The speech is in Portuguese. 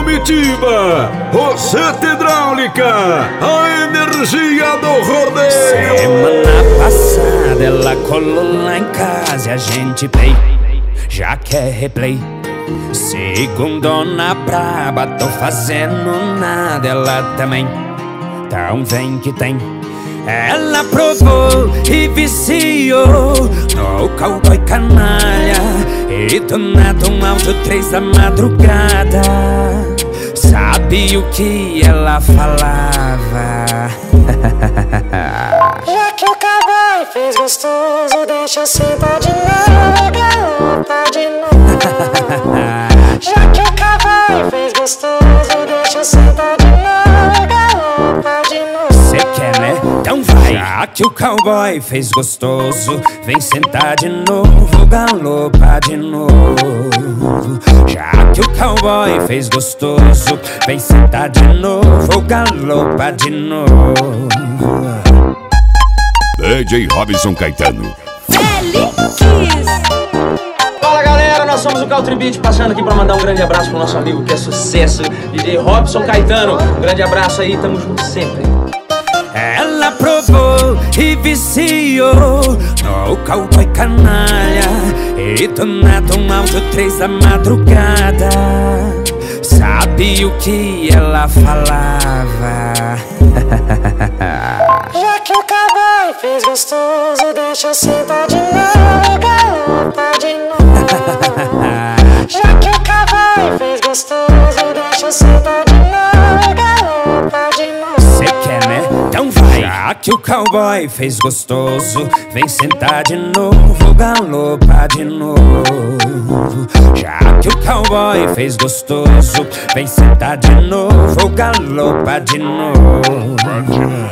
comitiva, Roseta Hidráulica, a energia do rodeio. Semana passada ela colou lá em casa e a gente play, já quer replay. Segundona braba, tô fazendo nada, ela também. Então vem que tem. Ela provou e viciou no cowboy canalha, e do nada um alto 3 da madrugada. Sabe o que ela falava? Já que o cowboy fez gostoso, deixa eu sentar de novo, galopa de novo. Já que o cowboy fez gostoso, deixa eu sentar de novo, galopa de novo. Cê quer, né? Então vai! Já que o cowboy fez gostoso, vem sentar de novo, galopa de novo. Já que o cowboy fez gostoso, vem sentar de novo, galopa de novo. DJ Robson Caetano. Fala galera, nós somos o Country Beat, passando aqui pra mandar um grande abraço pro nosso amigo que é sucesso, DJ Robson Caetano. Um grande abraço aí, tamo junto sempre. Ela provou e viciou no cowboy canalha, e do nada um alto 3 da madrugada. Sabe o que ela falava? Já que o cowboy fez gostoso, deixa eu sentar de novo, galopa de novo. Já que o cowboy fez gostoso, deixa eu sentar de novo, galopa de novo. Cê quer, né? Então vai! Já que o cowboy fez gostoso, vem sentar de novo, galopa de novo. Já que o cowboy fez gostoso, vem sentar de novo, galopa de novo.